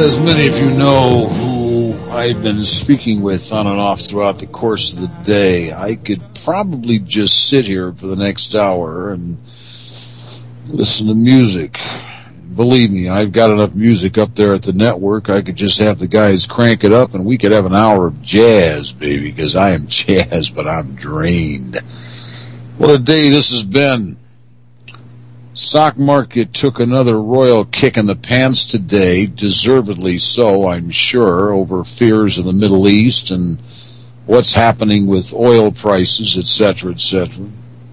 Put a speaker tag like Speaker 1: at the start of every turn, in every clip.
Speaker 1: As many of you know who I've been speaking with on and off throughout the course of the day, I could probably just sit here for the next hour and listen to music. Believe me, I've got enough music up there at the network. I could just have the guys crank it up and we could have an hour of jazz, baby, because I am jazz, but I'm drained. What a day this has been. Stock market took another royal kick in the pants today, deservedly so, I'm sure, over fears of the Middle East and what's happening with oil prices, etc., etc.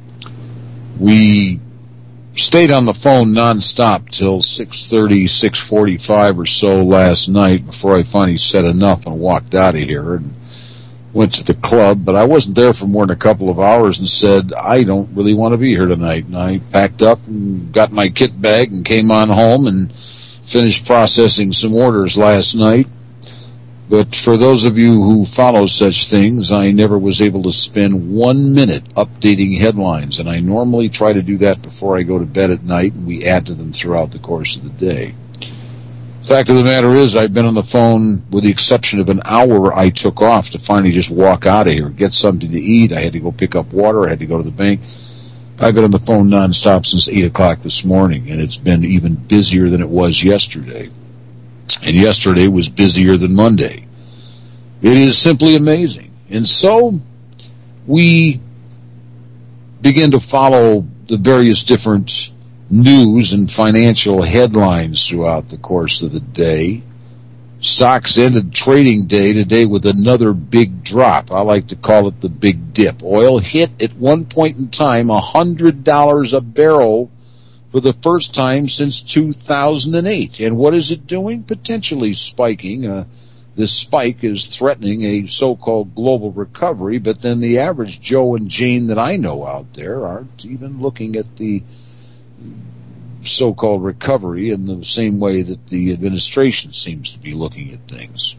Speaker 1: We stayed on the phone nonstop till 6:30, 6:45 or so last night before I finally said enough and walked out of here and went to the club, but I wasn't there for more than a couple of hours and said, I don't really want to be here tonight. And I packed up and got my kit bag and came on home and finished processing some orders last night. But for those of you who follow such things, I never was able to spend 1 minute updating headlines, and I normally try to do that before I go to bed at night, and we add to them throughout the course of the day. Fact of the matter is, I've been on the phone, with the exception of an hour I took off to finally just walk out of here, get something to eat. I had to go pick up water. I had to go to the bank. I've been on the phone nonstop since 8 o'clock this morning, and it's been even busier than it was yesterday. And yesterday was busier than Monday. It is simply amazing. And so we begin to follow the various different news and financial headlines throughout the course of the day. Stocks ended trading day today with another big drop. I like to call it the big dip. Oil hit at one point in time $100 a barrel for the first time since 2008. And what is it doing? Potentially spiking. This spike is threatening a so-called global recovery, but then the average Joe and Jane that I know out there aren't even looking at the so-called recovery in the same way that the administration seems to be looking at things.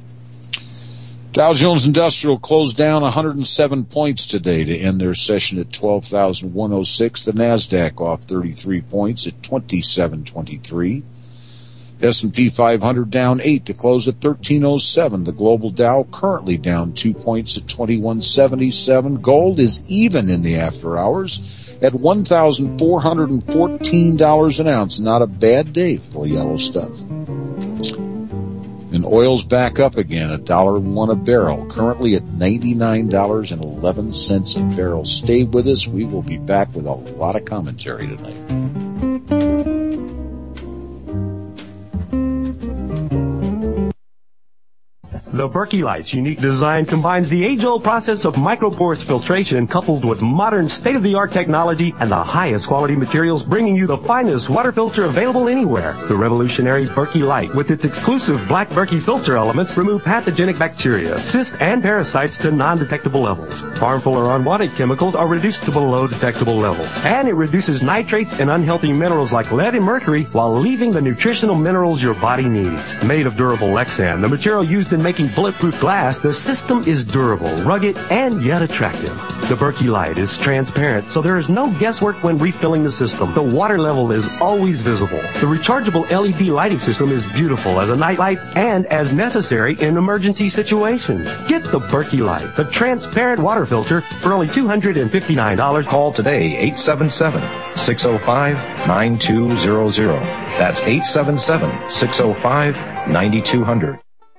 Speaker 1: Dow Jones Industrial closed down 107 points today to end their session at 12,106. The NASDAQ off 33 points at 2723. S&P 500 down 8 to close at 1307. The global Dow currently down 2 points at 2177. Gold is even in the after hours at $1,414 an ounce. Not a bad day for the yellow stuff. And oil's back up again, $1.01 a barrel, currently at $99.11 a barrel. Stay with us. We will be back with a lot of commentary tonight.
Speaker 2: The Berkey Light's unique design combines the age-old process of microporous filtration coupled with modern state-of-the-art technology and the highest quality materials, bringing you the finest water filter available anywhere. The revolutionary Berkey Light, with its exclusive black Berkey filter elements, remove pathogenic bacteria, cysts, and parasites to non-detectable levels. Harmful or unwanted chemicals are reduced to below detectable levels. And it reduces nitrates and unhealthy minerals like lead and mercury while leaving the nutritional minerals your body needs. Made of durable Lexan, the material used in making bulletproof glass, the system is durable, rugged, and yet attractive. The Berkey Light is transparent, so there is no guesswork when refilling the system. The water level is always visible. The rechargeable LED lighting system is beautiful as a nightlight and as necessary in emergency situations. Get the Berkey Light, the transparent water filter, for only $259.
Speaker 3: Call today, 877-605-9200. That's 877-605-9200.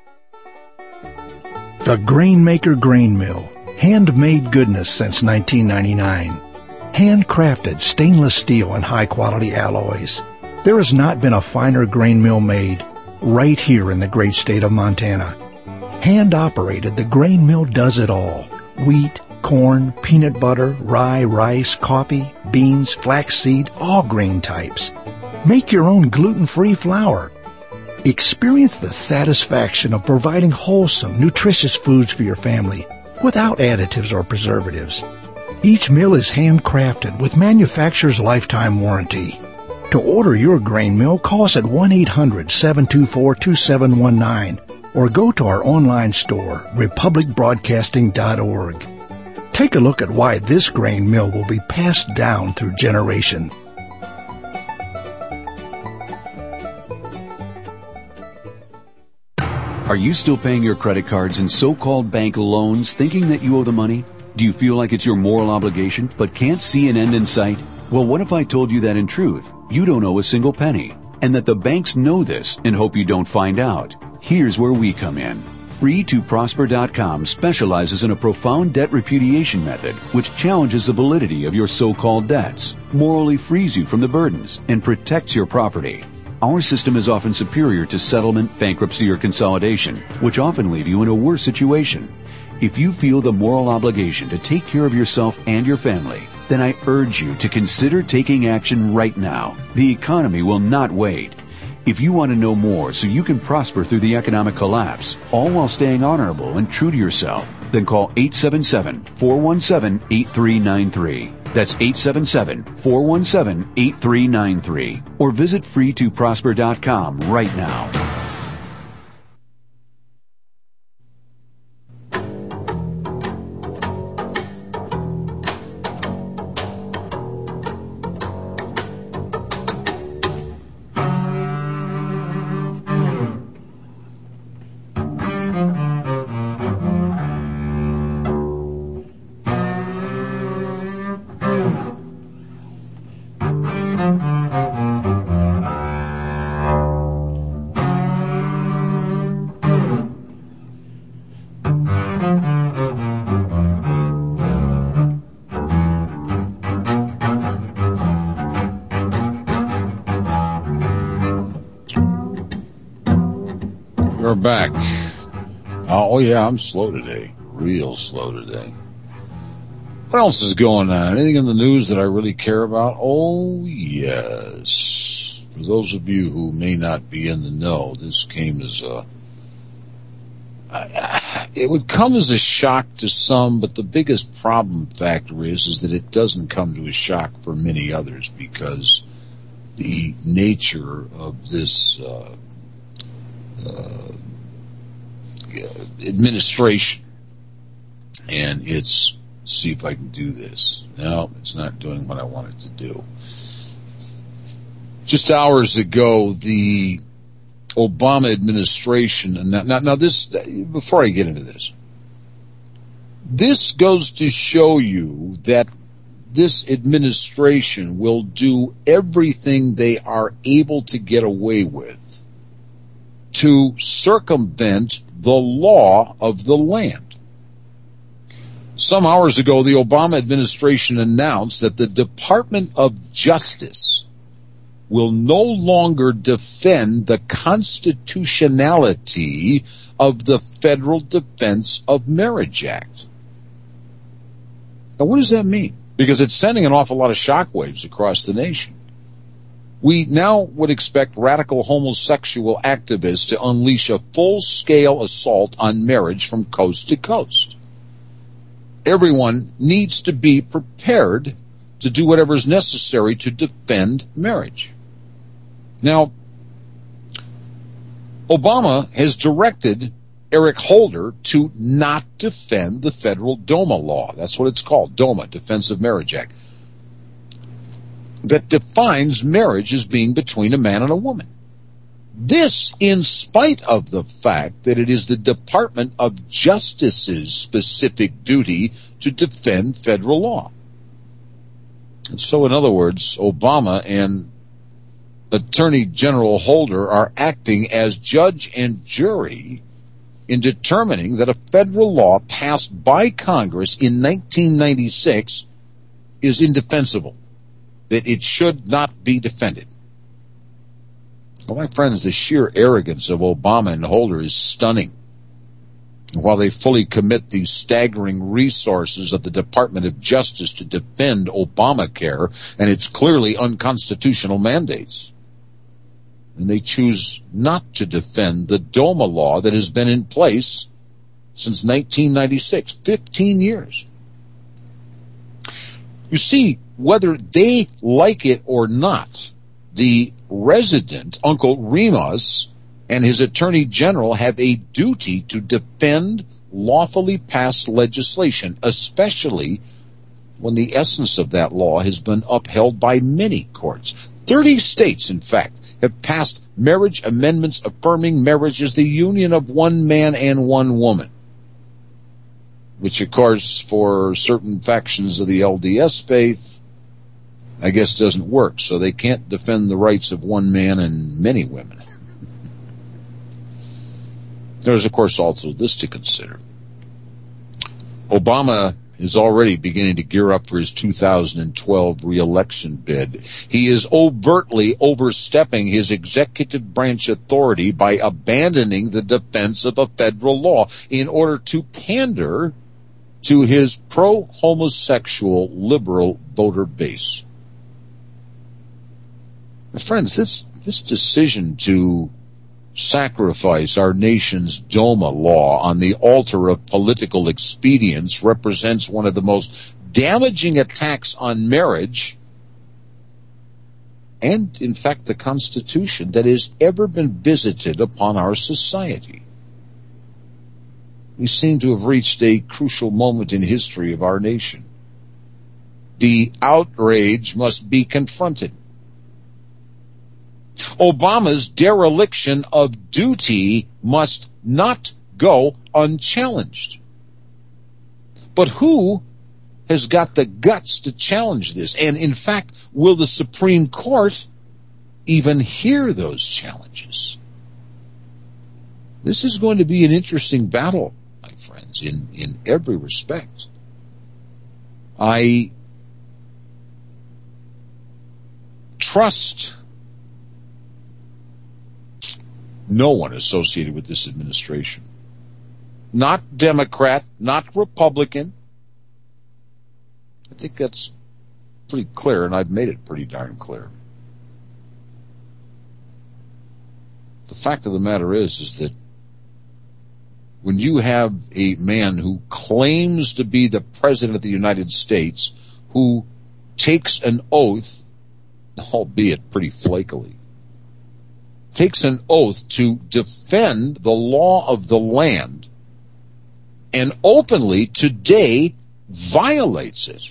Speaker 4: The Grainmaker Grain Mill. Handmade goodness since 1999. Handcrafted stainless steel and high-quality alloys. There has not been a finer grain mill made right here in the great state of Montana. Hand-operated, the grain mill does it all. Wheat, corn, peanut butter, rye, rice, coffee, beans, flaxseed, all grain types. Make your own gluten-free flour. Experience the satisfaction of providing wholesome, nutritious foods for your family without additives or preservatives. Each mill is handcrafted with manufacturer's lifetime warranty. To order your grain mill, call us at 1-800-724-2719 or go to our online store, republicbroadcasting.org. Take a look at why this grain mill will be passed down through generations.
Speaker 5: Are you still paying your credit cards and so-called bank loans thinking that you owe the money? Do you feel like it's your moral obligation but can't see an end in sight? Well, what if I told you that in truth, you don't owe a single penny, and that the banks know this and hope you don't find out? Here's where we come in. Free2Prosper.com specializes in a profound debt repudiation method which challenges the validity of your so-called debts, morally frees you from the burdens, and protects your property. Our system is often superior to settlement, bankruptcy, or consolidation, which often leave you in a worse situation. If you feel the moral obligation to take care of yourself and your family, then I urge you to consider taking action right now. The economy will not wait. If you want to know more so you can prosper through the economic collapse, all while staying honorable and true to yourself, then call 877-417-8393. That's 877-417-8393. Or visit Free2Prosper.com right now.
Speaker 1: We're back. Oh, yeah, I'm slow today. Real slow today. What else is going on? Anything in the news that I really care about? Oh, yes. For those of you who may not be in the know, this came as it would come as a shock to some, but the biggest problem factor is that it doesn't come to a shock for many others because the nature of this administration, and it's, see if I can do this. No, it's not doing what I want it to do. Just hours ago, the Obama administration, and now this, before I get into this goes to show you that this administration will do everything they are able to get away with to circumvent the law of the land. Some hours ago, the Obama administration announced that the Department of Justice will no longer defend the constitutionality of the Federal Defense of Marriage Act. Now, what does that mean? Because it's sending an awful lot of shockwaves across the nation. We now would expect radical homosexual activists to unleash a full-scale assault on marriage from coast to coast. Everyone needs to be prepared to do whatever is necessary to defend marriage. Now, Obama has directed Eric Holder to not defend the federal DOMA law. That's what it's called, DOMA, Defense of Marriage Act, that defines marriage as being between a man and a woman. This in spite of the fact that it is the Department of Justice's specific duty to defend federal law. And so, in other words, Obama and Attorney General Holder are acting as judge and jury in determining that a federal law passed by Congress in 1996 is indefensible, that it should not be defended. Well, my friends, the sheer arrogance of Obama and Holder is stunning. While they fully commit the staggering resources of the Department of Justice to defend Obamacare and its clearly unconstitutional mandates, and they choose not to defend the DOMA law that has been in place since 1996, 15 years. You see, whether they like it or not, the resident, Uncle Remus, and his attorney general have a duty to defend lawfully passed legislation, especially when the essence of that law has been upheld by many courts. 30 states, in fact, have passed marriage amendments affirming marriage as the union of one man and one woman, which, of course, for certain factions of the LDS faith, I guess doesn't work, so they can't defend the rights of one man and many women. There's, of course, also this to consider. Obama is already beginning to gear up for his 2012 re-election bid. He is overtly overstepping his executive branch authority by abandoning the defense of a federal law in order to pander to his pro-homosexual liberal voter base. Friends, this decision to sacrifice our nation's DOMA law on the altar of political expedience represents one of the most damaging attacks on marriage and, in fact, the Constitution that has ever been visited upon our society. We seem to have reached a crucial moment in history of our nation. The outrage must be confronted. Obama's dereliction of duty must not go unchallenged. But who has got the guts to challenge this? And in fact, will the Supreme Court even hear those challenges? This is going to be an interesting battle, my friends, in every respect. I trust no one associated with this administration. Not Democrat, not Republican. I think that's pretty clear, and I've made it pretty darn clear. The fact of the matter is that when you have a man who claims to be the President of the United States, who takes an oath, albeit pretty flakily, takes an oath to defend the law of the land and openly today violates it.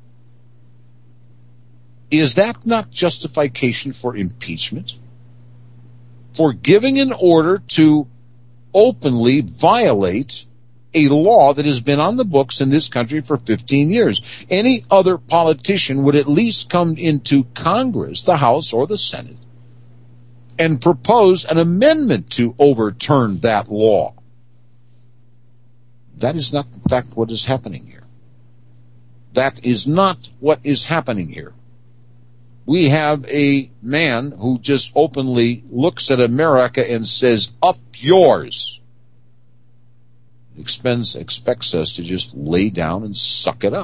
Speaker 1: Is that not justification for impeachment? For giving an order to openly violate a law that has been on the books in this country for 15 years. Any other politician would at least come into Congress, the House or the Senate, and propose an amendment to overturn that law. That is not, in fact, what is happening here. That is not what is happening here. We have a man who just openly looks at America and says, "Up yours." Expects us to just lay down and suck it up.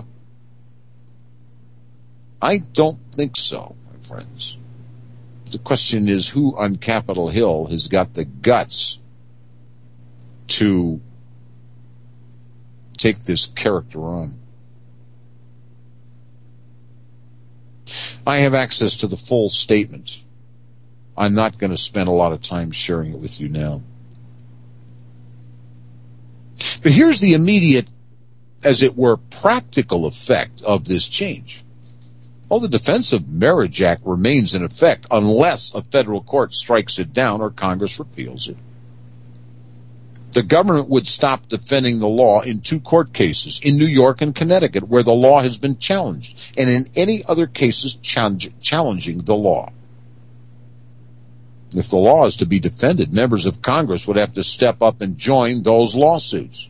Speaker 1: I don't think so, my friends. The question is, who on Capitol Hill has got the guts to take this character on? I have access to the full statement. I'm not going to spend a lot of time sharing it with you now. But here's the immediate, as it were, practical effect of this change. Well, the Defense of Marriage Act remains in effect unless a federal court strikes it down or Congress repeals it. The government would stop defending the law in 2 court cases, in New York and Connecticut, where the law has been challenged, and in any other cases challenging the law. If the law is to be defended, members of Congress would have to step up and join those lawsuits.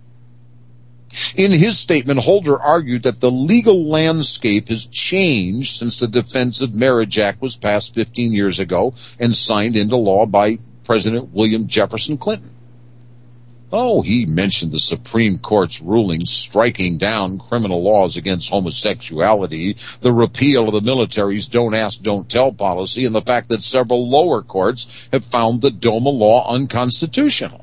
Speaker 1: In his statement, Holder argued that the legal landscape has changed since the Defense of Marriage Act was passed 15 years ago and signed into law by President William Jefferson Clinton. Oh, he mentioned the Supreme Court's ruling striking down criminal laws against homosexuality, the repeal of the military's don't ask, don't tell policy, and the fact that several lower courts have found the DOMA law unconstitutional.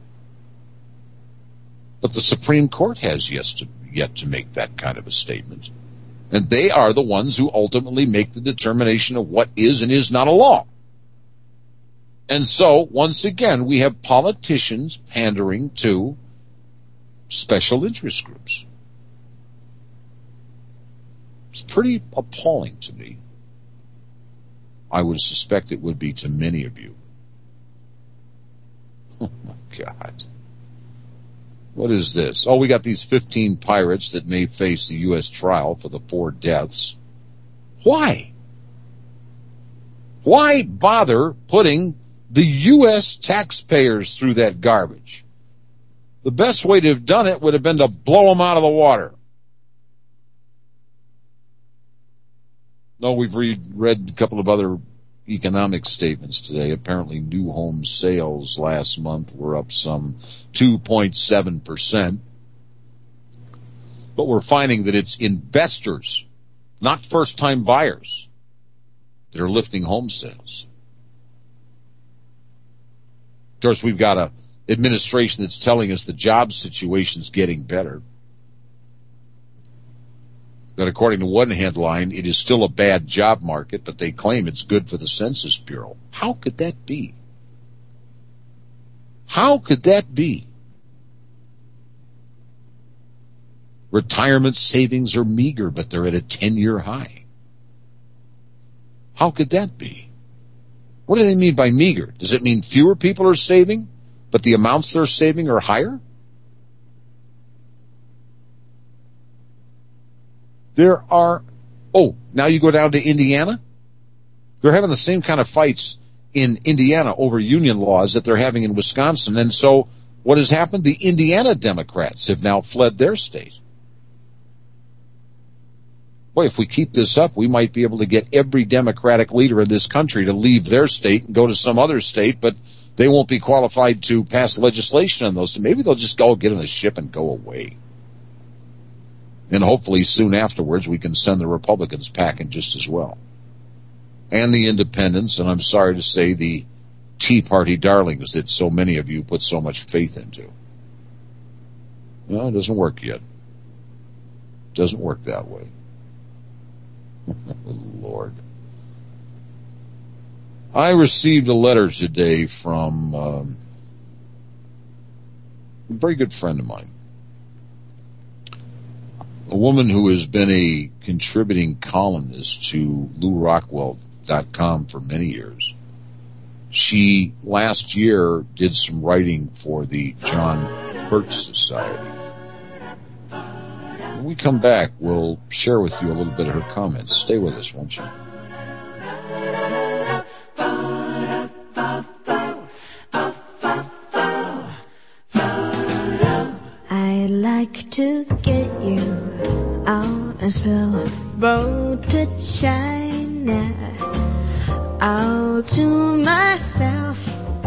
Speaker 1: But the Supreme Court has yet to make that kind of a statement. And they are the ones who ultimately make the determination of what is and is not a law. And so, once again, we have politicians pandering to special interest groups. It's pretty appalling to me. I would suspect it would be to many of you. Oh, my God. What is this? Oh, we got these 15 pirates that may face the U.S. trial for the 4 deaths. Why? Why bother putting the U.S. taxpayers through that garbage? The best way to have done it would have been to blow them out of the water. No, we've read a couple of other economic statements today. Apparently new home sales last month were up some 2.7%. But we're finding that it's investors, not first-time buyers, that are lifting home sales. Of course, we've got an administration that's telling us the job situation's getting better. That according to one headline, it is still a bad job market, but they claim it's good for the Census Bureau. How could that be? How could that be? Retirement savings are meager, but they're at a 10-year high. How could that be? What do they mean by meager? Does it mean fewer people are saving, but the amounts they're saving are higher? There are, now you go down to Indiana? They're having the same kind of fights in Indiana over union laws that they're having in Wisconsin. And so what has happened? The Indiana Democrats have now fled their state. Boy, if we keep this up, we might be able to get every Democratic leader in this country to leave their state and go to some other state, but they won't be qualified to pass legislation on those. So maybe they'll just go get in a ship and go away. And hopefully soon afterwards we can send the Republicans packing just as well. And the independents, and I'm sorry to say the Tea Party darlings that so many of you put so much faith into. No, it doesn't work yet. It doesn't work that way. Lord. I received a letter today from a very good friend of mine. A woman who has been a contributing columnist to LouRockwell.com for many years. She, last year, did some writing for the John Birch Society. When we come back, we'll share with you a little bit of her comments. Stay with us, won't you?
Speaker 6: I'd like to get you on a sailboat to China, all to myself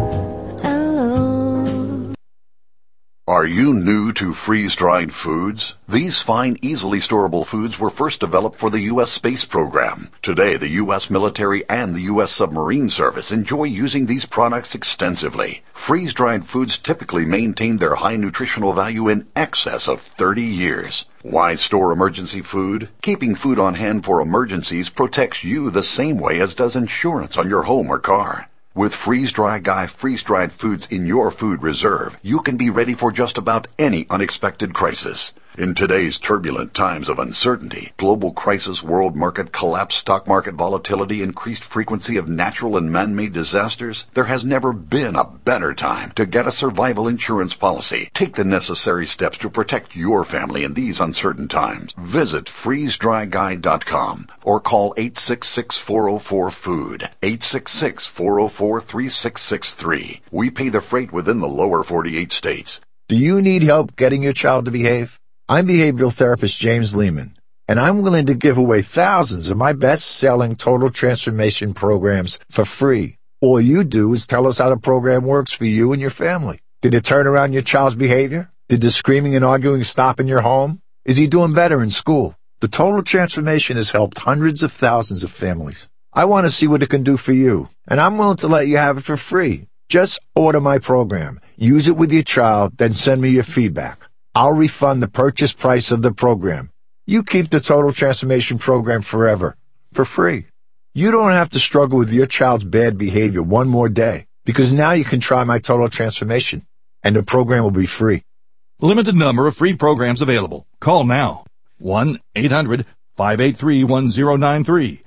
Speaker 6: alone.
Speaker 7: Are you new to freeze-dried foods? These fine, easily storable foods were first developed for the U.S. space program. Today, the U.S. military and the U.S. submarine service enjoy using these products extensively. Freeze-dried foods typically maintain their high nutritional value in excess of 30 years. Why store emergency food? Keeping food on hand for emergencies protects you the same way as does insurance on your home or car. With Freeze-Dry Guy freeze-dried foods in your food reserve, you can be ready for just about any unexpected crisis. In today's turbulent times of uncertainty, global crisis, world market collapse, stock market volatility, increased frequency of natural and man-made disasters, there has never been a better time to get a survival insurance policy. Take the necessary steps to protect your family in these uncertain times. Visit freezedryguy.com or call 866-404-FOOD, 866-404-3663. We pay the freight within the lower 48 states.
Speaker 8: Do you need help getting your child to behave? I'm behavioral therapist James Lehman, and I'm willing to give away thousands of my best-selling total transformation programs for free. All you do is tell us how the program works for you and your family. Did it turn around your child's behavior? Did the screaming and arguing stop in your home? Is he doing better in school? The total transformation has helped hundreds of thousands of families. I want to see what it can do for you, and I'm willing to let you have it for free. Just order my program, use it with your child, then send me your feedback. I'll refund the purchase price of the program. You keep the Total Transformation Program forever, for free. You don't have to struggle with your child's bad behavior one more day, because now you can try my Total Transformation, and the program will be free.
Speaker 9: Limited number of free programs available. Call now. 1-800 1-800-583-1093.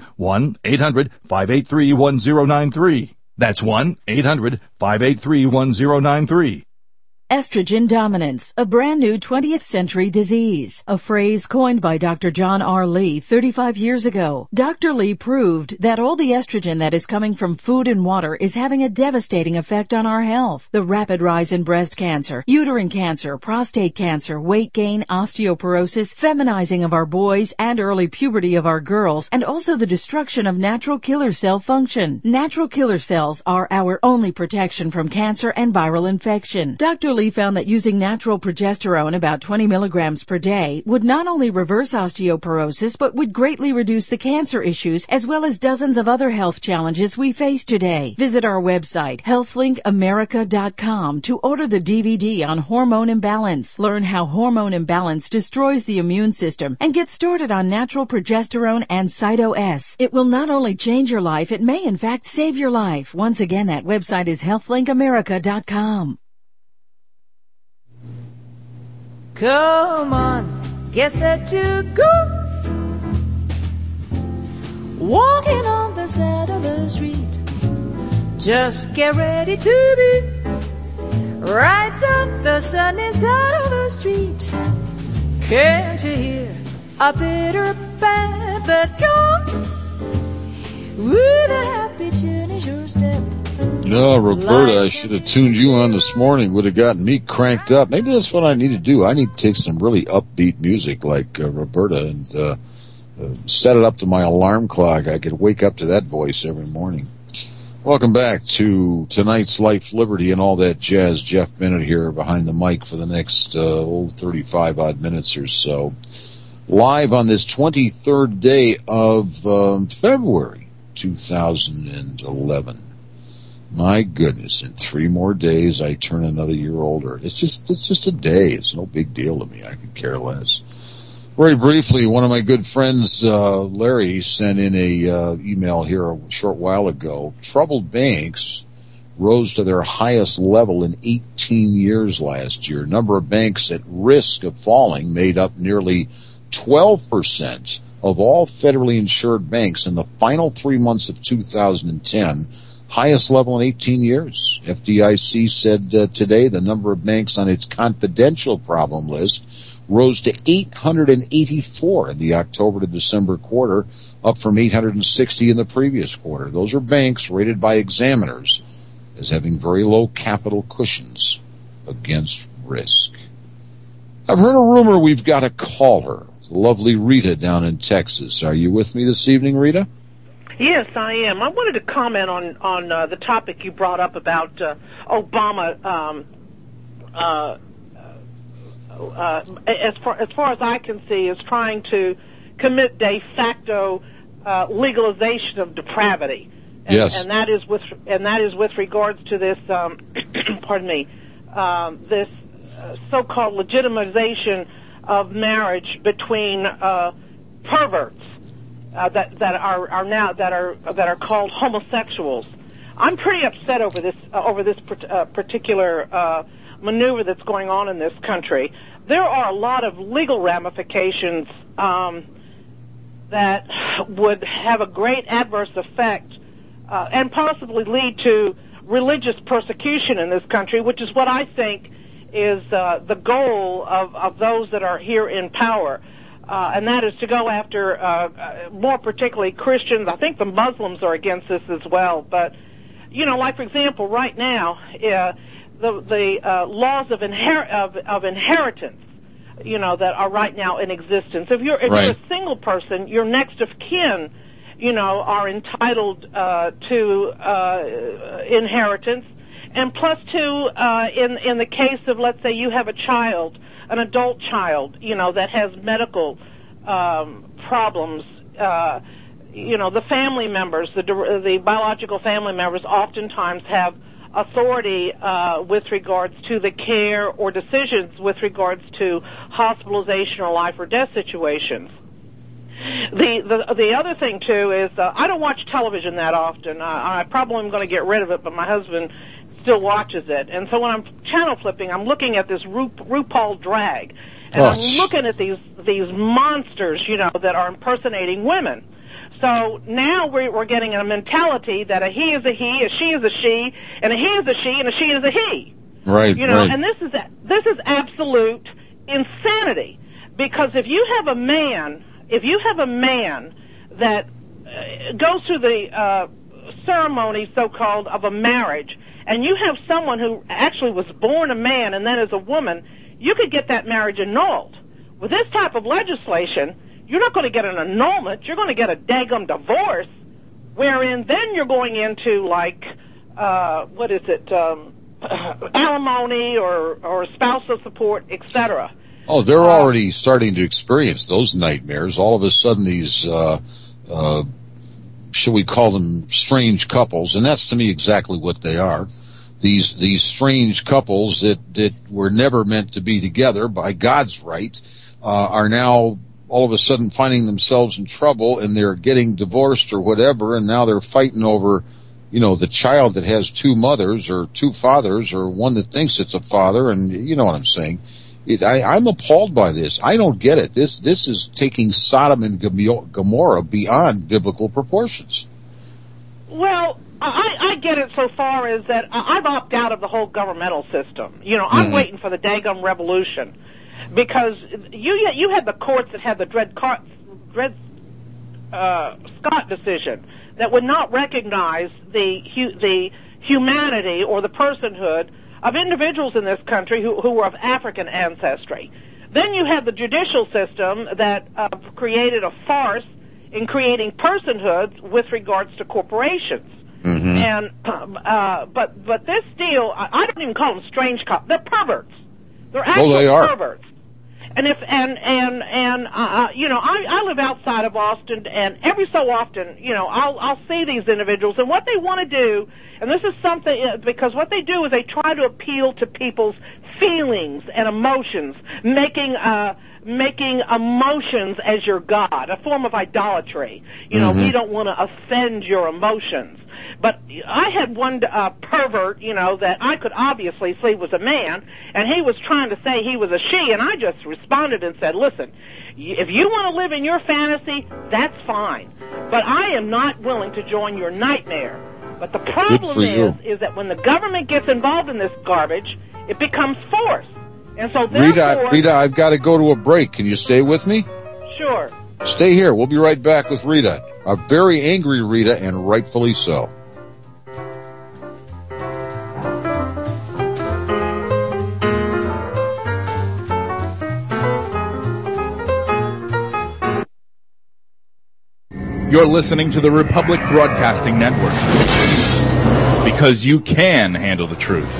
Speaker 9: 1-800-583-1093. That's 1-800-583-1093.
Speaker 10: Estrogen dominance, a brand new 20th century disease, a phrase coined by Dr. John R. Lee 35 years ago. Dr. Lee proved that all the estrogen that is coming from food and water is having a devastating effect on our health. The rapid rise in breast cancer, uterine cancer, prostate cancer, weight gain, osteoporosis, feminizing of our boys, and early puberty of our girls, and also the destruction of natural killer cell function. Natural killer cells are our only protection from cancer and viral infection. Dr. Lee found that using natural progesterone, about 20 milligrams per day, would not only reverse osteoporosis, but would greatly reduce the cancer issues as well as dozens of other health challenges we face today. Visit our website, healthlinkAmerica.com, to order the DVD on hormone imbalance. Learn how hormone imbalance destroys the immune system and get started on natural progesterone and Cyto-S. It will not only change your life, it may in fact save your life. Once again, that website is healthlinkAmerica.com.
Speaker 6: Come on, get set to go. Walking on the side of the street. Just get ready to be right on the sunny side of the street. Can't you hear a bitter band that comes with a happy tune in your step?
Speaker 1: No, Roberta, I should have tuned you on this morning. Would have gotten me cranked up. Maybe that's what I need to do. I need to take some really upbeat music like Roberta and set it up to my alarm clock. I could wake up to that voice every morning. Welcome back to tonight's Life, Liberty, and all that jazz. Jeff Bennett here behind the mic for the next 35-odd minutes or so. Live on this 23rd day of February 2011. My goodness, in 3 more days I turn another year older. It's just a day. It's no big deal to me. I could care less. Very briefly, one of my good friends, Larry, sent in a email here a short while ago. Troubled banks rose to their highest level in 18 years last year. Number of banks at risk of falling made up nearly 12% of all federally insured banks in the final 3 months of 2010. Highest level in 18 years. FDIC said today the number of banks on its confidential problem list rose to 884 in the October to December quarter, up from 860 in the previous quarter. Those are banks rated by examiners as having very low capital cushions against risk. I've heard a rumor we've got to call her. It's lovely Rita down in Texas. Are you with me this evening, Rita?
Speaker 11: Yes, I am. I wanted to comment on the topic you brought up about Obama. As far as I can see, is trying to commit de facto legalization of depravity. And,
Speaker 1: yes,
Speaker 11: and that is with regards to this. Pardon me. This so-called legitimization of marriage between perverts. That are called homosexuals. I'm pretty upset over this particular maneuver that's going on in this country. There are a lot of legal ramifications that would have a great adverse effect and possibly lead to religious persecution in this country, which is what I think is the goal of those that are here in power. And that is to go after, more particularly Christians. I think the Muslims are against this as well. But, like for example, right now, the laws of inheritance, that are right now in existence. If you're a single person, your next of kin, are entitled to inheritance, and plus two, in the case of, let's say, you have a child. An adult child, that has medical problems, the family members, the biological family members oftentimes have authority with regards to the care or decisions with regards to hospitalization or life or death situations. The other thing, too, is I don't watch television that often. I probably am going to get rid of it, but my husband still watches it. And so when I'm channel flipping, I'm looking at this RuPaul drag. And I'm looking at these monsters, that are impersonating women. So now we're getting a mentality that a he is a he, a she is a she, and a he is a she, and a she is a he.
Speaker 1: Right. Right.
Speaker 11: And this is absolute insanity, because if you have a man that goes through the ceremony, so-called, of a marriage, and you have someone who actually was born a man and then is a woman, you could get that marriage annulled. With this type of legislation, you're not going to get an annulment, you're going to get a daggum divorce, wherein then you're going into, like, alimony or spousal support, etc.
Speaker 1: Oh, they're already starting to experience those nightmares. All of a sudden, these, shall we call them strange couples, and that's to me exactly what they are. These strange couples that were never meant to be together by God's right, are now all of a sudden finding themselves in trouble, and they're getting divorced or whatever, and now they're fighting over, the child that has two mothers or two fathers, or one that thinks it's a father, and you know what I'm saying. I'm appalled by this. I don't get it. This is taking Sodom and Gomorrah beyond biblical proportions.
Speaker 11: Well, I get it so far as that I've opted out of the whole governmental system. I'm waiting for the daggum revolution, because you had the courts that had the Dred Scott decision that would not recognize the humanity or the personhood of individuals in this country who were of African ancestry. Then you had the judicial system that created a farce in creating personhoods with regards to corporations. And but this deal, I don't even call them strange couples. They're perverts. They're actually perverts. And I live outside of Austin, and every so often, I'll see these individuals, and what they want to do, and this is something, because what they do is they try to appeal to people's feelings and emotions, making emotions as your God, a form of idolatry. We don't want to offend your emotions. But I had one pervert, that I could obviously see was a man, and he was trying to say he was a she, and I just responded and said, listen, if you want to live in your fantasy, that's fine. But I am not willing to join your nightmare. But the problem is that when the government gets involved in this garbage, it becomes force. And so therefore...
Speaker 1: Rita, I've got to go to a break. Can you stay with me?
Speaker 11: Sure.
Speaker 1: Stay here. We'll be right back with Rita. A very angry Rita, and rightfully so.
Speaker 9: You're listening to the Republic Broadcasting Network, because you can handle the truth.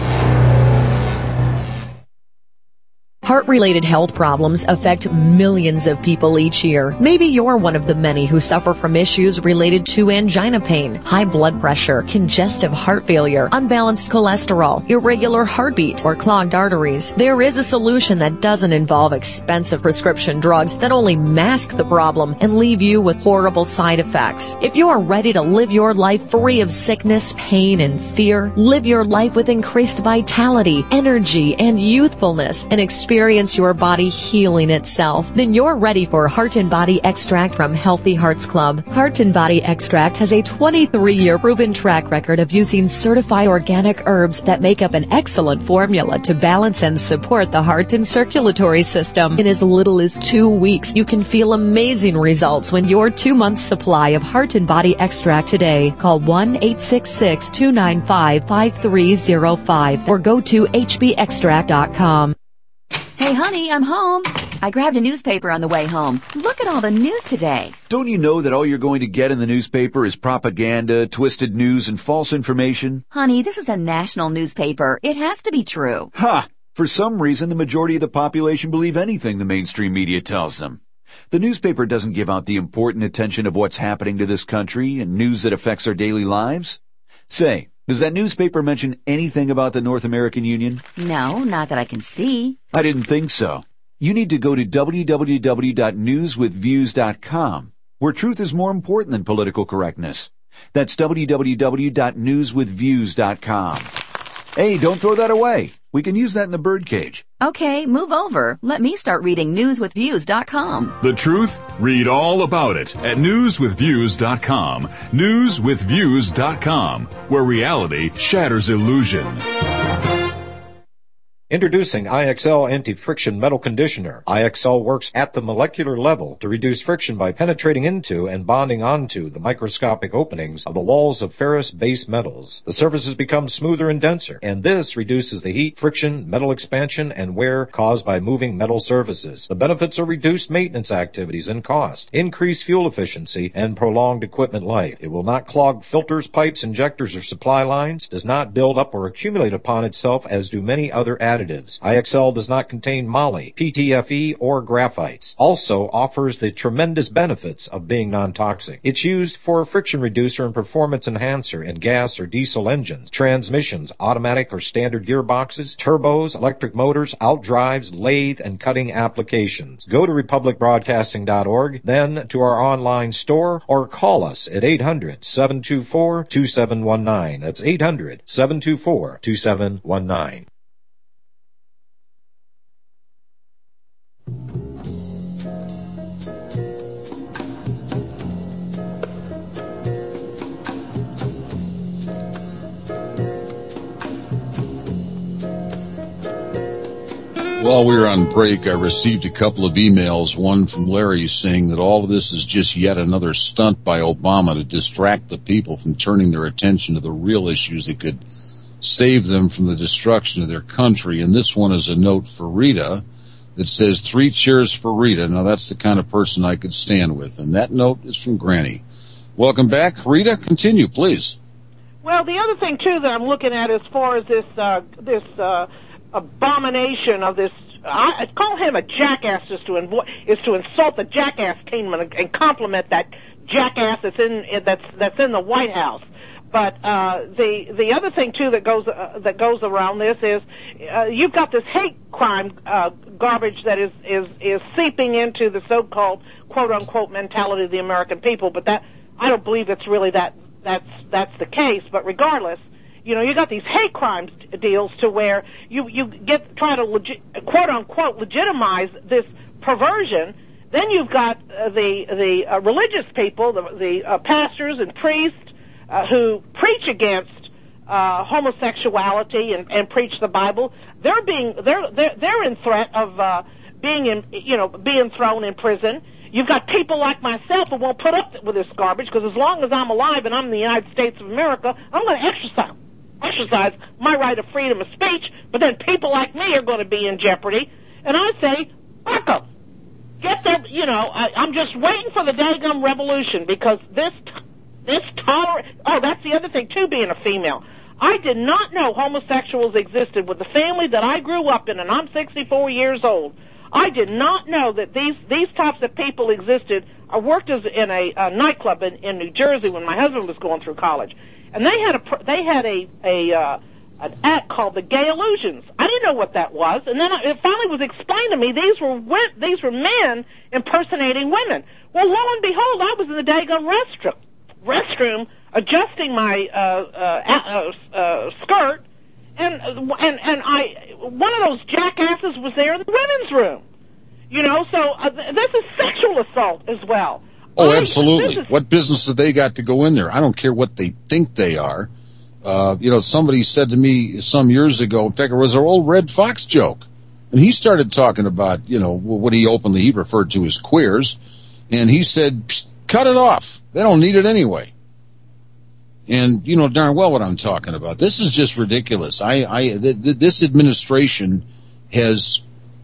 Speaker 12: Heart-related health problems affect millions of people each year. Maybe you're one of the many who suffer from issues related to angina pain, high blood pressure, congestive heart failure, unbalanced cholesterol, irregular heartbeat, or clogged arteries. There is a solution that doesn't involve expensive prescription drugs that only mask the problem and leave you with horrible side effects. If you are ready to live your life free of sickness, pain, and fear, live your life with increased vitality, energy, and youthfulness, and experience your body healing itself, then you're ready for Heart and Body Extract from Healthy Hearts Club. Heart and Body Extract has a 23-year proven track record of using certified organic herbs that make up an excellent formula to balance and support the heart and circulatory system. In as little as 2 weeks, you can feel amazing results when your 2-month supply of Heart and Body Extract today. Call 1-866-295-5305 or go to hbextract.com.
Speaker 13: Hey, honey, I'm home. I grabbed a newspaper on the way home. Look at all the news today.
Speaker 5: Don't you know that all you're going to get in the newspaper is propaganda, twisted news, and false information?
Speaker 13: Honey, this is a national newspaper. It has to be true.
Speaker 5: Ha! For some reason, the majority of the population believe anything the mainstream media tells them. The newspaper doesn't give out the important attention of what's happening to this country and news that affects our daily lives. Say, does that newspaper mention anything about the North American Union?
Speaker 13: No, not that I can see.
Speaker 5: I didn't think so. You need to go to www.newswithviews.com, where truth is more important than political correctness. That's www.newswithviews.com. Hey, don't throw that away. We can use that in the birdcage.
Speaker 13: Okay, move over. Let me start reading newswithviews.com.
Speaker 14: The truth? Read all about it at newswithviews.com. Newswithviews.com, where reality shatters illusion.
Speaker 15: Introducing IXL Anti-Friction Metal Conditioner. IXL works at the molecular level to reduce friction by penetrating into and bonding onto the microscopic openings of the walls of ferrous-based metals. The surfaces become smoother and denser, and this reduces the heat, friction, metal expansion, and wear caused by moving metal surfaces. The benefits are reduced maintenance activities and cost, increased fuel efficiency, and prolonged equipment life. It will not clog filters, pipes, injectors, or supply lines, does not build up or accumulate upon itself as do many other additives. IXL does not contain moly, PTFE, or graphites. Also offers the tremendous benefits of being non-toxic. It's used for a friction reducer and performance enhancer in gas or diesel engines, transmissions, automatic or standard gearboxes, turbos, electric motors, outdrives, lathe, and cutting applications. Go to republicbroadcasting.org, then to our online store, or call us at 800-724-2719. That's 800-724-2719.
Speaker 1: While we were on break, I received a couple of emails, one from Larry saying that all of this is just yet another stunt by Obama to distract the people from turning their attention to the real issues that could save them from the destruction of their country. And this one is a note for Rita that says, 3 cheers for Rita. Now, that's the kind of person I could stand with. And that note is from Granny. Welcome back. Rita, continue, please.
Speaker 11: Well, the other thing, too, that I'm looking at as far as this abomination of this, I call him a jackass, is to insult the jackass kingdom and compliment that jackass that's in the White House. But the other thing too that goes around this is you've got this hate crime garbage that is seeping into the so-called quote unquote mentality of the American people. But that I don't believe it's really that's the case. But regardless, you know, you got these hate crimes deals to where you try to quote unquote legitimize this perversion. Then you've got the religious people, the pastors and priests who preach against homosexuality and preach the Bible. They're in threat of being thrown in prison. You've got people like myself who won't put up with this garbage because as long as I'm alive and I'm in the United States of America, I'm going to exercise my right of freedom of speech. But then people like me are going to be in jeopardy, and I say, fuck them. Get them. You know, I'm just waiting for the daggum revolution because this tolerance. Oh, that's the other thing too. Being a female, I did not know homosexuals existed with the family that I grew up in, and I'm 64 years old. I did not know that these types of people existed. I worked in a nightclub in New Jersey when my husband was going through college, and they had an act called the Gay Illusions. I didn't know what that was, and then it finally was explained to me these were men impersonating women. Well, lo and behold, I was in the daggone restroom adjusting my skirt, and one of those jackasses was there in the women's room. You know, so this is sexual assault as well.
Speaker 1: Oh, absolutely. What business have they got to go in there? I don't care what they think they are. Somebody said to me some years ago, in fact, it was our old Red Fox joke, and he started talking about, what he referred to as queers, and he said, cut it off. They don't need it anyway. And you know darn well what I'm talking about. This is just ridiculous. This administration is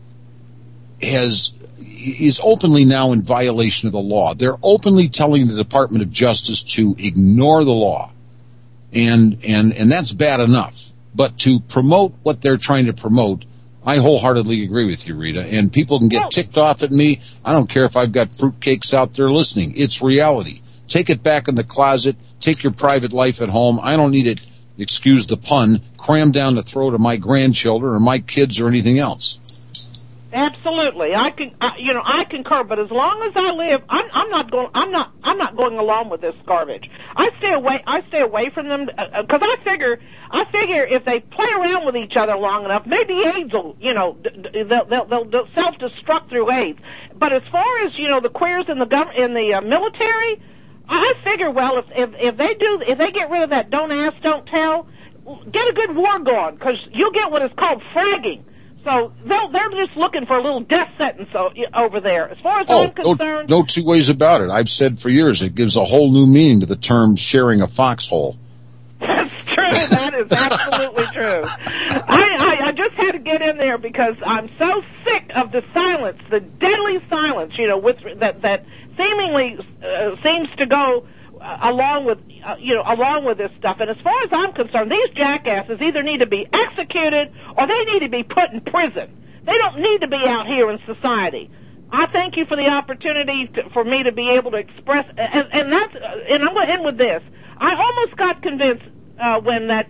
Speaker 1: openly now in violation of the law. They're openly telling the Department of Justice to ignore the law. And that's bad enough. But to promote what they're trying to promote, I wholeheartedly agree with you, Rita. And people can get ticked off at me. I don't care if I've got fruitcakes out there listening. It's reality. Take it back in the closet. Take your private life at home. I don't need it, excuse the pun, crammed down the throat of my grandchildren or my kids or anything else.
Speaker 11: Absolutely, I concur. But as long as I live, I'm not going along with this garbage. I stay away from them because I figure if they play around with each other long enough, maybe AIDS will, they'll self-destruct through AIDS. But as far as the queers in the military, I figure if they get rid of that don't ask, don't tell, get a good war going because you'll get what is called fragging. So they're just looking for a little death sentence over there. As far as I'm concerned,
Speaker 1: no two ways about it. I've said for years it gives a whole new meaning to the term sharing a foxhole.
Speaker 11: That's true. That is absolutely true. I just had to get in there because I'm so sick of the silence, the deadly silence, with that seemingly seems to go along with this stuff. And as far as I'm concerned, these jackasses either need to be executed or they need to be put in prison. They don't need to be out here in society. I thank you for the opportunity for me to be able to express, and I'm going to end with this. I almost got convinced when that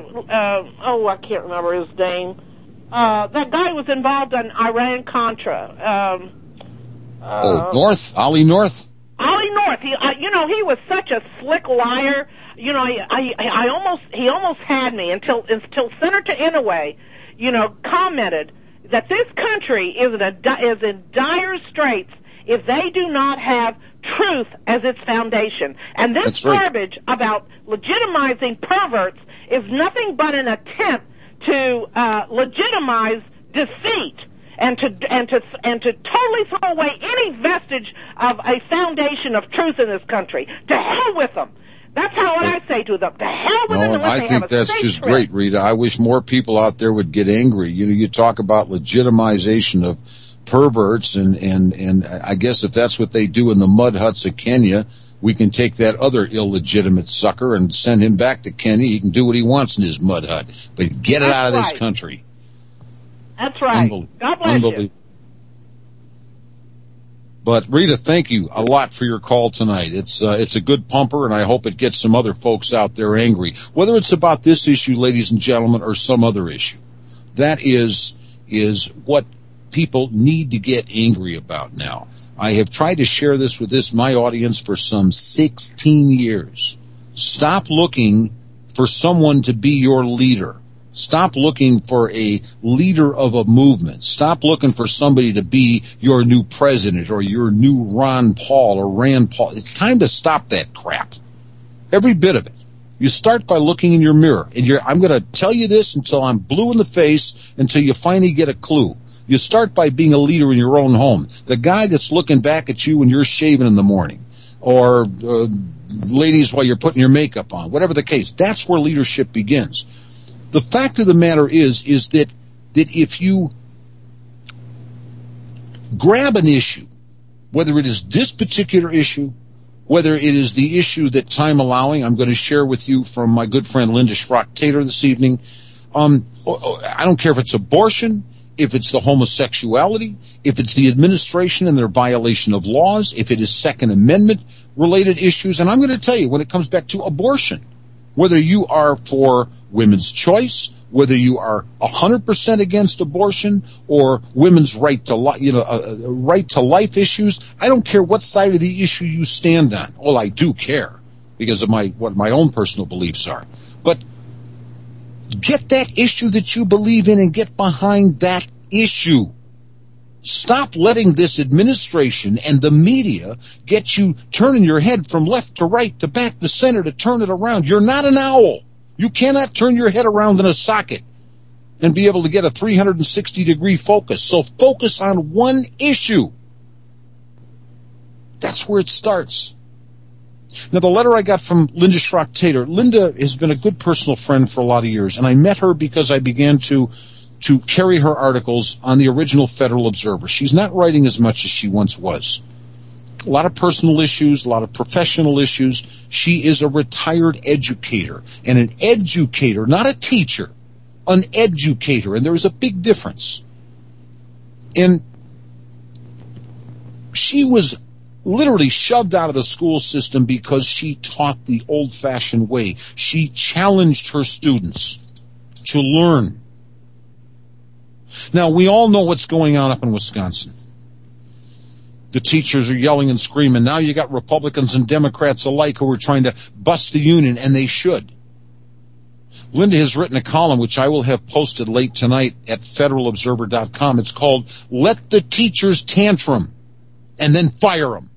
Speaker 11: I can't remember his name. That guy was involved in Iran-Contra.
Speaker 1: Ollie North.
Speaker 11: Ollie North, he was such a slick liar. He almost had me until Senator Inouye, commented that this country is in dire straits if they do not have truth as its foundation. And this garbage about legitimizing perverts is nothing but an attempt to legitimize deceit. And to totally throw away any vestige of a foundation of truth in this country. To hell with them. That's how I say to them. To hell with them.
Speaker 1: I think that's just great, Rita. I wish more people out there would get angry. You talk about legitimization of perverts, and I guess if that's what they do in the mud huts of Kenya, we can take that other illegitimate sucker and send him back to Kenya. He can do what he wants in his mud hut, but get it out of this country.
Speaker 11: That's right. God bless you.
Speaker 1: But Rita, thank you a lot for your call tonight. It's a good pumper, and I hope it gets some other folks out there angry. Whether it's about this issue, ladies and gentlemen, or some other issue, that is what people need to get angry about now. I have tried to share this with my audience for some 16 years. Stop looking for someone to be your leader. Stop looking for a leader of a movement. Stop looking for somebody to be your new president or your new Ron Paul or Rand Paul. It's time to stop that crap. Every bit of it. You start by looking in your mirror. And I'm going to tell you this until I'm blue in the face, until you finally get a clue. You start by being a leader in your own home. The guy that's looking back at you when you're shaving in the morning. Or ladies while you're putting your makeup on. Whatever the case. That's where leadership begins. The fact of the matter is that if you grab an issue, whether it is this particular issue, whether it is the issue that time allowing, I'm going to share with you from my good friend Linda Schrock-Taylor this evening. I don't care if it's abortion, if it's the homosexuality, if it's the administration and their violation of laws, if it is Second Amendment related issues. And I'm going to tell you, when it comes back to abortion, whether you are for women's choice, whether you are 100% against abortion or women's right to right to life issues, I don't care what side of the issue you stand on. Well, I do care because of what my own personal beliefs are. But get that issue that you believe in and get behind that issue. Stop letting this administration and the media get you turning your head from left to right to back to center to turn it around. You're not an owl. You cannot turn your head around in a socket and be able to get a 360-degree focus. So focus on one issue. That's where it starts. Now, the letter I got from Linda Schrock-Taylor. Linda has been a good personal friend for a lot of years, and I met her because I began to carry her articles on the original Federal Observer. She's not writing as much as she once was. A lot of personal issues, a lot of professional issues. She is a retired educator, and an educator, not a teacher, an educator, and there is a big difference. And she was literally shoved out of the school system because she taught the old-fashioned way. She challenged her students to learn. Now, we all know what's going on up in Wisconsin. The teachers are yelling and screaming. Now you got Republicans and Democrats alike who are trying to bust the union, and they should. Linda has written a column, which I will have posted late tonight at federalobserver.com. It's called Let the Teachers Tantrum and Then Fire Them.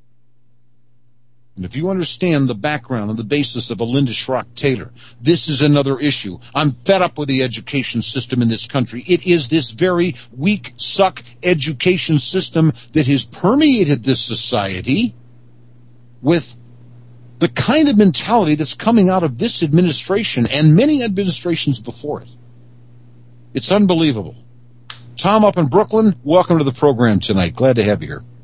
Speaker 1: And if you understand the background and the basis of a Linda Schrock Taylor, this is another issue. I'm fed up with the education system in this country. It is this very weak, suck education system that has permeated this society with the kind of mentality that's coming out of this administration and many administrations before it. It's unbelievable. Tom up in Brooklyn, welcome to the program tonight. Glad to have you here.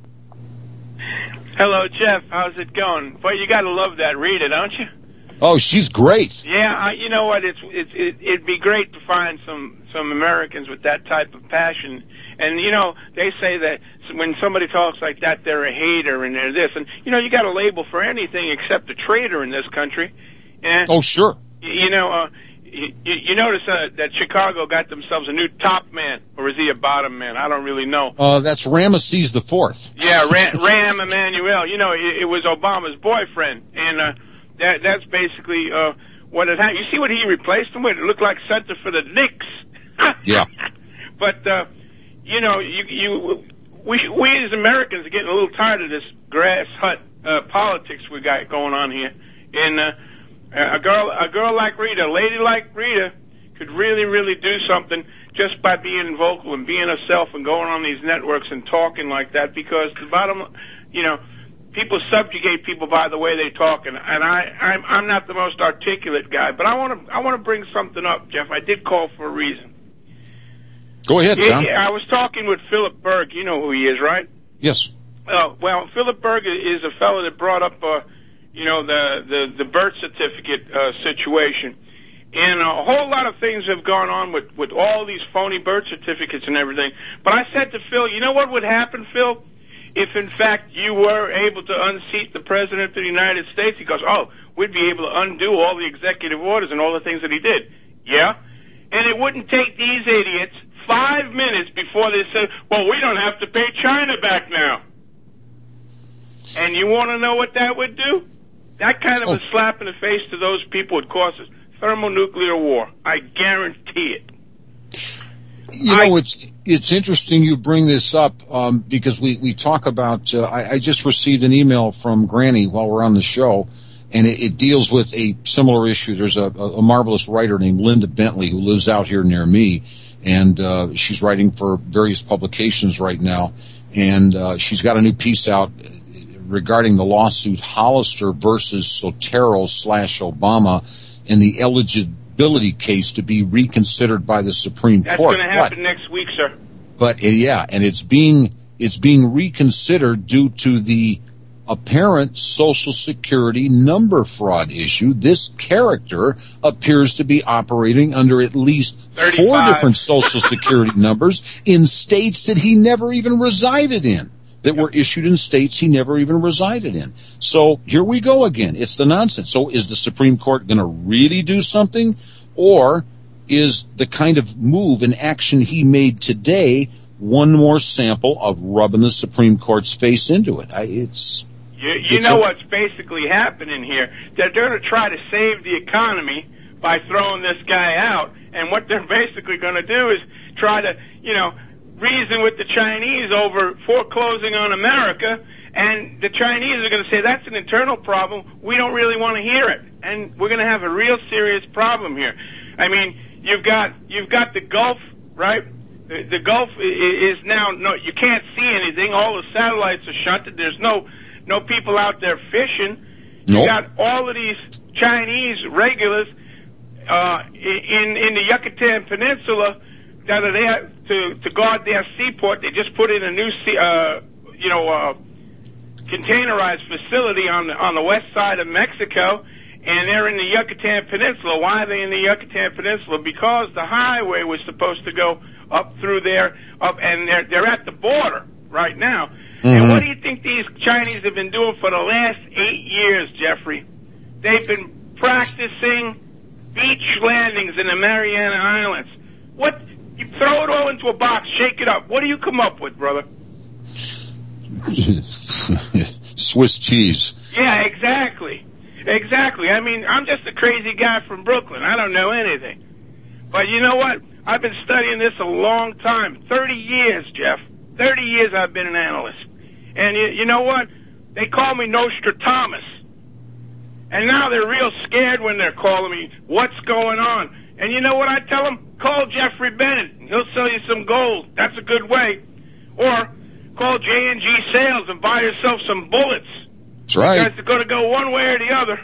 Speaker 16: Hello, Jeff. How's it going? Boy, you got to love that Rita, don't you?
Speaker 1: Oh, she's great.
Speaker 16: Yeah, you know what? It'd be great to find some Americans with that type of passion. And you know, they say that when somebody talks like that, they're a hater and they're this. And you know, you got a label for anything except a traitor in this country. And,
Speaker 1: oh, sure.
Speaker 16: You know, you notice that Chicago got themselves a new top man, or is he a bottom man? I don't really know.
Speaker 1: That's Ramesses the Fourth.
Speaker 16: Yeah, Rahm Emanuel. You know, it was Obama's boyfriend, and that's basically what it had. You see what he replaced him with? It looked like center for the Knicks.
Speaker 1: Yeah.
Speaker 16: But you know, we as Americans are getting a little tired of this grass hut politics we got going on here, and. A girl like Rita, a lady like Rita, could really, really do something just by being vocal and being herself and going on these networks and talking like that. Because the bottom, you know, people subjugate people by the way they talk, and I'm not the most articulate guy, but I want to bring something up, Jeff. I did call for a reason.
Speaker 1: Go ahead, Tom.
Speaker 16: I was talking with Philip Berg. You know who he is, right?
Speaker 1: Yes.
Speaker 16: Well, Philip Berg is a fellow that brought up. You know, the birth certificate situation. And a whole lot of things have gone on with all these phony birth certificates and everything. But I said to Phil, you know what would happen, Phil, if in fact you were able to unseat the President of the United States? He goes, oh, we'd be able to undo all the executive orders and all the things that he did. Yeah? And it wouldn't take these idiots 5 minutes before they said, well, we don't have to pay China back now. And you want to know what that would do? That kind of a slap in the face to those people would cause us thermonuclear war. I guarantee it.
Speaker 1: You know, it's interesting you bring this up because we talk about. I just received an email from Granny while we're on the show, and it deals with a similar issue. There's a marvelous writer named Linda Bentley who lives out here near me, and she's writing for various publications right now, and she's got a new piece out regarding the lawsuit Hollister versus Sotero/Obama and the eligibility case to be reconsidered by the Supreme Court.
Speaker 16: That's going to happen next week, sir.
Speaker 1: But yeah, and it's being reconsidered due to the apparent Social Security number fraud issue. This character appears to be operating under at least 4 different Social Security numbers in states that he never even resided in. That were issued in states he never even resided in. So here we go again. It's the nonsense. So is the Supreme Court going to really do something? Or is the kind of move and action he made today one more sample of rubbing the Supreme Court's face into it?
Speaker 16: You know what's basically happening here? They're going to try to save the economy by throwing this guy out. And what they're basically going to do is try to, you know, reason with the Chinese over foreclosing on America, and the Chinese are going to say that's an internal problem. We don't really want to hear it, and we're going to have a real serious problem here. I mean, you've got the Gulf, right? The Gulf is now you can't see anything. All the satellites are shunted. There's no people out there fishing. You got all of these Chinese regulars in the Yucatan Peninsula that are there to guard their seaport. They just put in a new containerized facility on the west side of Mexico, and they're in the Yucatan Peninsula. Why are they in the Yucatan Peninsula? Because the highway was supposed to go up through there, and they're at the border right now. Mm-hmm. And what do you think these Chinese have been doing for the last 8 years, Jeffrey? They've been practicing beach landings in the Mariana Islands. What You throw it all into a box, shake it up. What do you come up with, brother?
Speaker 1: Swiss cheese.
Speaker 16: Yeah, exactly. Exactly. I mean, I'm just a crazy guy from Brooklyn. I don't know anything. But you know what? I've been studying this a long time. 30 years, Jeff. 30 years I've been an analyst. And you know what? They call me Nostradamus. And now they're real scared when they're calling me, what's going on? And you know what I tell them? Call Jeffrey Bennett. He'll sell you some gold. That's a good way. Or call J&G Sales and buy yourself some bullets.
Speaker 1: That's right.
Speaker 16: Because it's going to go one way or the other.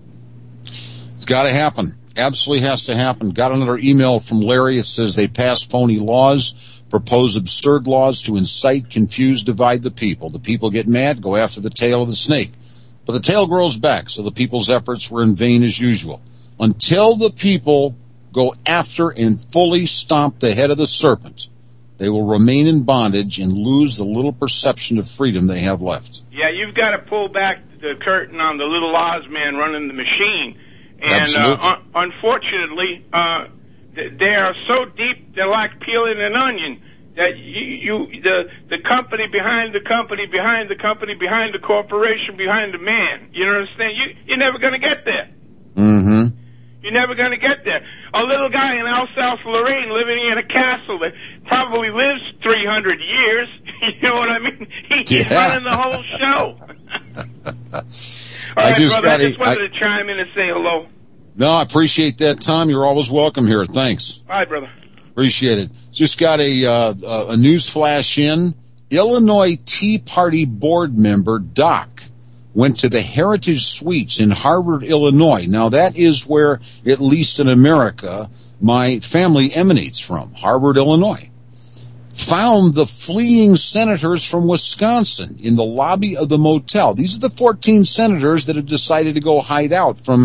Speaker 1: It's got to happen. Absolutely has to happen. Got another email from Larry. It says they pass phony laws, propose absurd laws to incite, confuse, divide the people. The people get mad, go after the tail of the snake. But the tail grows back, so the people's efforts were in vain as usual. Until the people go after and fully stomp the head of the serpent, they will remain in bondage and lose the little perception of freedom they have left.
Speaker 16: Yeah, you've got to pull back the curtain on the little Oz man running the machine. And unfortunately, they are so deep, they're like peeling an onion, that the company behind the company behind the company behind the corporation behind the man. You understand? You're never going to get there.
Speaker 1: Mm-hmm.
Speaker 16: You're never going to get there. A little guy in Alsace-Lorraine living in a castle that probably lives 300 years. You know what I mean? He's running the whole show. All right, brother, I just wanted to chime in and say hello.
Speaker 1: No, I appreciate that, Tom. You're always welcome here. Thanks.
Speaker 16: Bye, brother.
Speaker 1: Appreciate it. Just got a news flash in. Illinois Tea Party board member Doc went to the Heritage Suites in Harvard, Illinois. Now, that is where, at least in America, my family emanates from, Harvard, Illinois. Found the fleeing senators from Wisconsin in the lobby of the motel. These are the 14 senators that have decided to go hide out from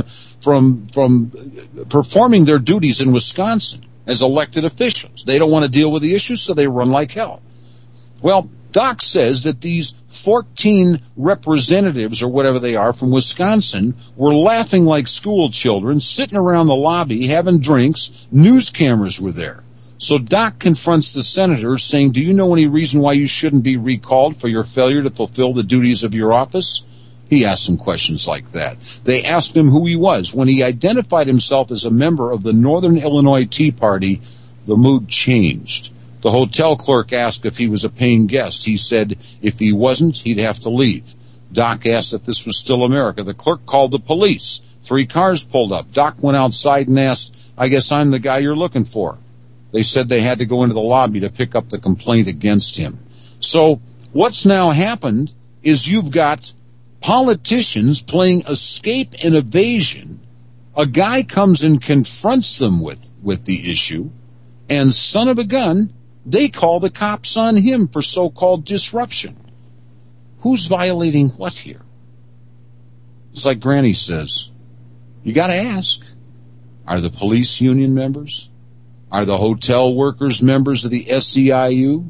Speaker 1: performing their duties in Wisconsin as elected officials. They don't want to deal with the issues, so they run like hell. Well, Doc says that these 14 representatives, or whatever they are, from Wisconsin were laughing like school children, sitting around the lobby, having drinks. News cameras were there. So Doc confronts the senators, saying, do you know any reason why you shouldn't be recalled for your failure to fulfill the duties of your office? He asked some questions like that. They asked him who he was. When he identified himself as a member of the Northern Illinois Tea Party, the mood changed. The hotel clerk asked if he was a paying guest. He said if he wasn't, he'd have to leave. Doc asked if this was still America. The clerk called the police. 3 cars pulled up. Doc went outside and asked, I guess I'm the guy you're looking for. They said they had to go into the lobby to pick up the complaint against him. So what's now happened is you've got politicians playing escape and evasion. A guy comes and confronts them with the issue, and son of a gun, they call the cops on him for so-called disruption. Who's violating what here? It's like Granny says, you got to ask, are the police union members? Are the hotel workers members of the SEIU?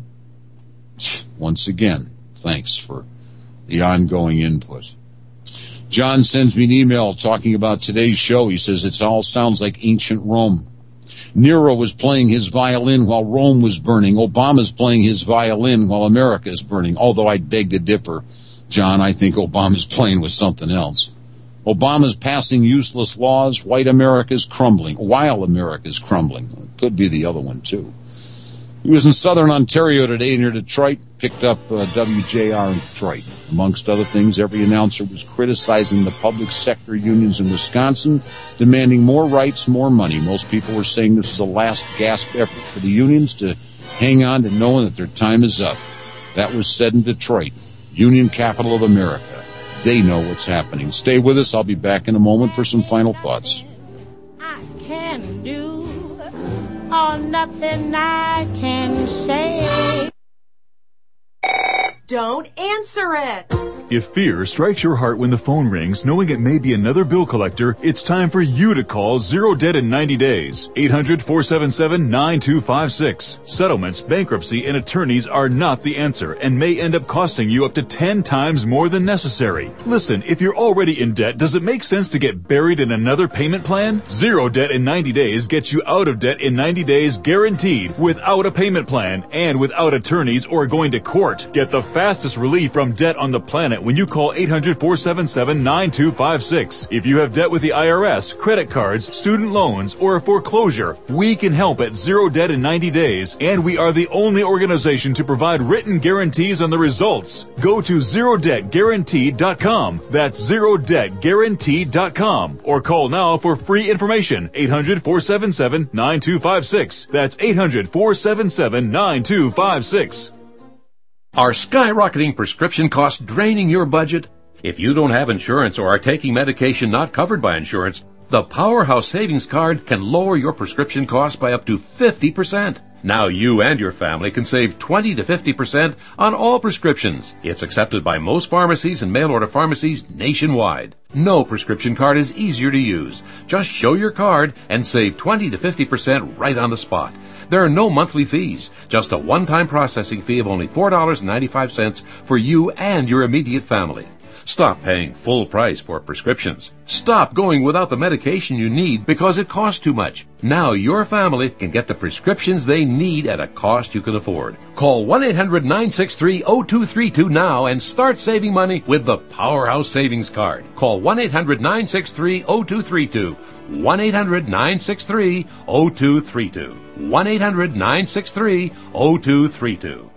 Speaker 1: Once again, thanks for the ongoing input. John sends me an email talking about today's show. He says it all sounds like ancient Rome. Nero was playing his violin while Rome was burning. Obama's playing his violin while America is burning. Although I'd beg to differ, John, I think Obama's playing with something else. Obama's passing useless laws. White America's crumbling while America's crumbling. Could be the other one, too. He was in southern Ontario today near Detroit, picked up WJR in Detroit. Amongst other things, every announcer was criticizing the public sector unions in Wisconsin, demanding more rights, more money. Most people were saying this is a last gasp effort for the unions to hang on to knowing that their time is up. That was said in Detroit, union capital of America. They know what's happening. Stay with us. I'll be back in a moment for some final thoughts.
Speaker 17: I can do or nothing I can say.
Speaker 18: Don't answer it.
Speaker 14: If fear strikes your heart when the phone rings, knowing it may be another bill collector, it's time for you to call Zero Debt in 90 days. 800-477-9256. Settlements, bankruptcy, and attorneys are not the answer and may end up costing you up to 10 times more than necessary. Listen, if you're already in debt, does it make sense to get buried in another payment plan? Zero Debt in 90 days gets you out of debt in 90 days guaranteed, without a payment plan and without attorneys or going to court. Get the fastest relief from debt on the planet when you call 800-477-9256. If you have debt with the IRS, credit cards, student loans, or a foreclosure, we can help at Zero Debt in 90 days, and we are the only organization to provide written guarantees on the results. Go to ZeroDebtGuaranteed.com. That's ZeroDebtGuaranteed.com. Or call now for free information. 800-477-9256. That's 800-477-9256.
Speaker 18: Are skyrocketing prescription costs draining your budget? If you don't have insurance or are taking medication not covered by insurance, the Powerhouse Savings Card can lower your prescription costs by up to 50%. Now you and your family can save 20 to 50% on all prescriptions. It's accepted by most pharmacies and mail-order pharmacies nationwide. No prescription card is easier to use. Just show your card and save 20 to 50% right on the spot. There are no monthly fees, just a one-time processing fee of only $4.95 for you and your immediate family. Stop paying full price for prescriptions. Stop going without the medication you need because it costs too much. Now your family can get the prescriptions they need at a cost you can afford. Call 1-800-963-0232 now and start saving money with the Powerhouse Savings Card. Call 1-800-963-0232. 1-800-963-0232. 1-800-963-0232.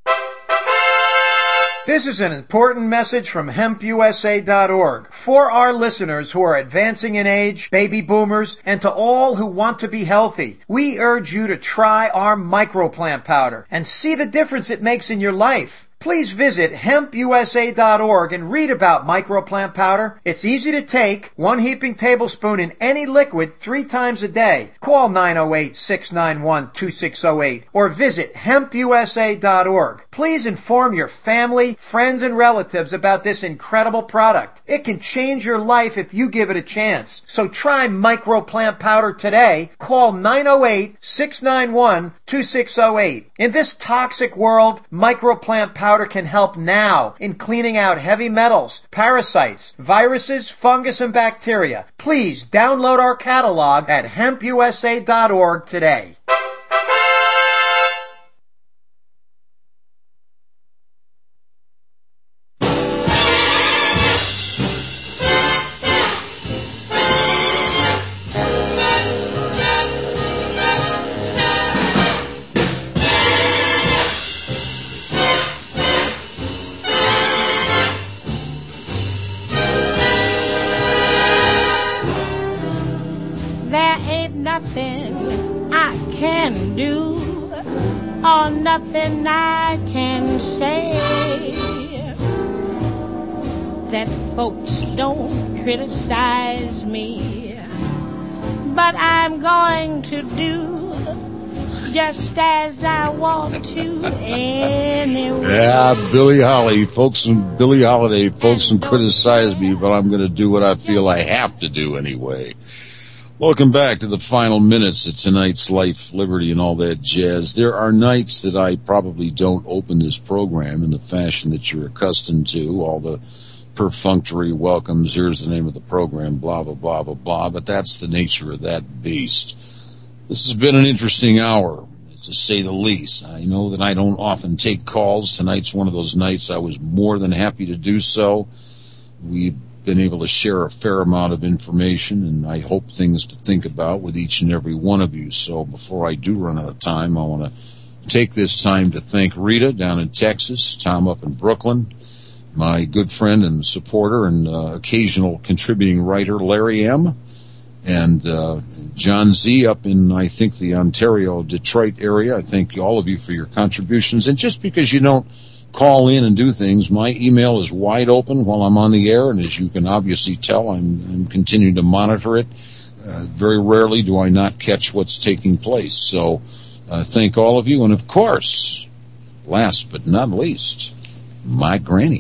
Speaker 19: This is an important message from HempUSA.org for our listeners who are advancing in age, baby boomers, and to all who want to be healthy. We urge you to try our microplant powder and see the difference it makes in your life. Please visit HempUSA.org and read about microplant powder. It's easy to take, 1 heaping tablespoon in any liquid 3 times a day. Call 908-691-2608 or visit HempUSA.org. Please inform your family, friends, and relatives about this incredible product. It can change your life if you give it a chance. So try microplant powder today. Call 908-691-2608. In this toxic world, microplant powder can help now in cleaning out heavy metals, parasites, viruses, fungus, and bacteria. Please download our catalog at HempUSA.org today.
Speaker 17: Nothing I can say that folks don't criticize me, but I'm going to do just as I want to anyway.
Speaker 1: Yeah, Billie Holiday, folks can criticize me, but I'm going to do what I feel I have to do anyway. Welcome back to the final minutes of tonight's Life, Liberty, and all that jazz. There are nights that I probably don't open this program in the fashion that you're accustomed to, all the perfunctory welcomes, here's the name of the program, blah, blah, blah, blah, blah, but that's the nature of that beast. This has been an interesting hour, to say the least. I know that I don't often take calls. Tonight's one of those nights I was more than happy to do so. We've been able to share a fair amount of information, and I hope things to think about with each and every one of you. So before I do run out of time, I want to take this time to thank Rita down in Texas, Tom up in Brooklyn, my good friend and supporter and occasional contributing writer, Larry M., and John Z. up in, I think, the Ontario, Detroit area. I thank all of you for your contributions. And just because you don't call in and do things, my email is wide open while I'm on the air, and as you can obviously tell, I'm continuing to monitor it. Very rarely do I not catch what's taking place. So thank all of you. And, of course, last but not least, my granny.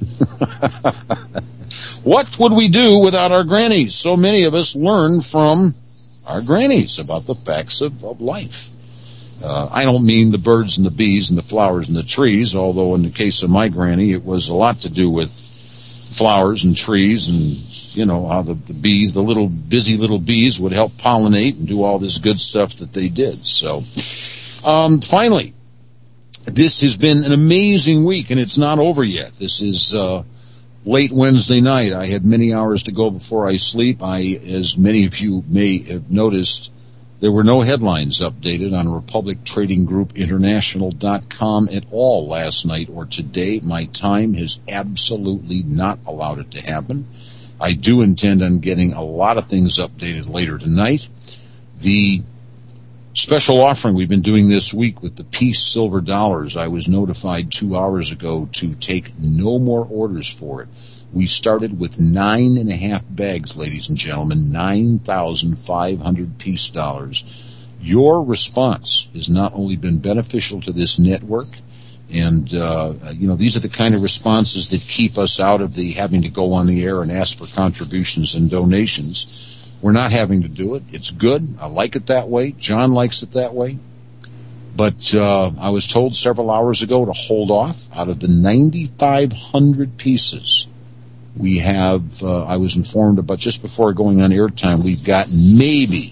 Speaker 1: What would we do without our grannies? So many of us learn from our grannies about the facts of life. I don't mean the birds and the bees and the flowers and the trees, although in the case of my granny, it was a lot to do with flowers and trees and, you know, how the bees, the little busy little bees would help pollinate and do all this good stuff that they did. So, finally, this has been an amazing week, and it's not over yet. This is late Wednesday night. I had many hours to go before I sleep. As many of you may have noticed, there were no headlines updated on RepublicTradingGroupInternational.com at all last night or today. My time has absolutely not allowed it to happen. I do intend on getting a lot of things updated later tonight. The special offering we've been doing this week with the Peace Silver Dollars, I was notified 2 hours ago to take no more orders for it. We started with 9.5 bags, ladies and gentlemen, 9,500 peace dollars. Your response has not only been beneficial to this network, and, these are the kind of responses that keep us out of the having to go on the air and ask for contributions and donations. We're not having to do it. It's good. I like it that way. John likes it that way. But I was told several hours ago to hold off. Out of the 9,500 pieces we have, I was informed about just before going on airtime, we've got maybe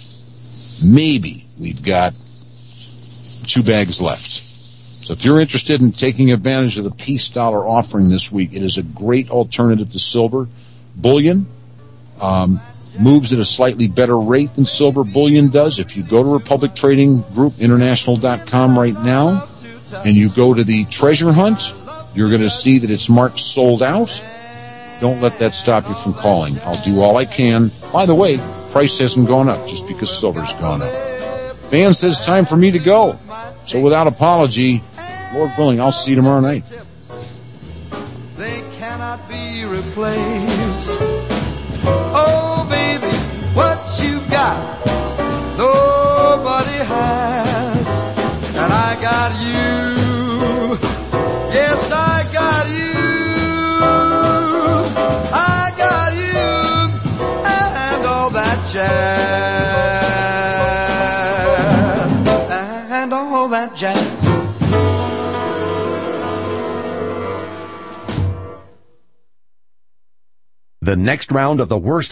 Speaker 1: we've got 2 bags left. So if you're interested in taking advantage of the Peace Dollar offering this week, it is a great alternative to silver. Bullion moves at a slightly better rate than silver bullion does. If you go to RepublicTradingGroupInternational.com right now and you go to the treasure hunt, you're going to see that it's marked sold out. Don't let that stop you from calling. I'll do all I can. By the way, price hasn't gone up just because silver's gone up. Van says time for me to go. So without apology, Lord willing, I'll see you tomorrow night.
Speaker 20: They cannot be replaced. Oh, baby, what you got, nobody has. And I got you. Yes, I got you. I got you. And all that jazz. And all that jazz.
Speaker 21: The next round of the worst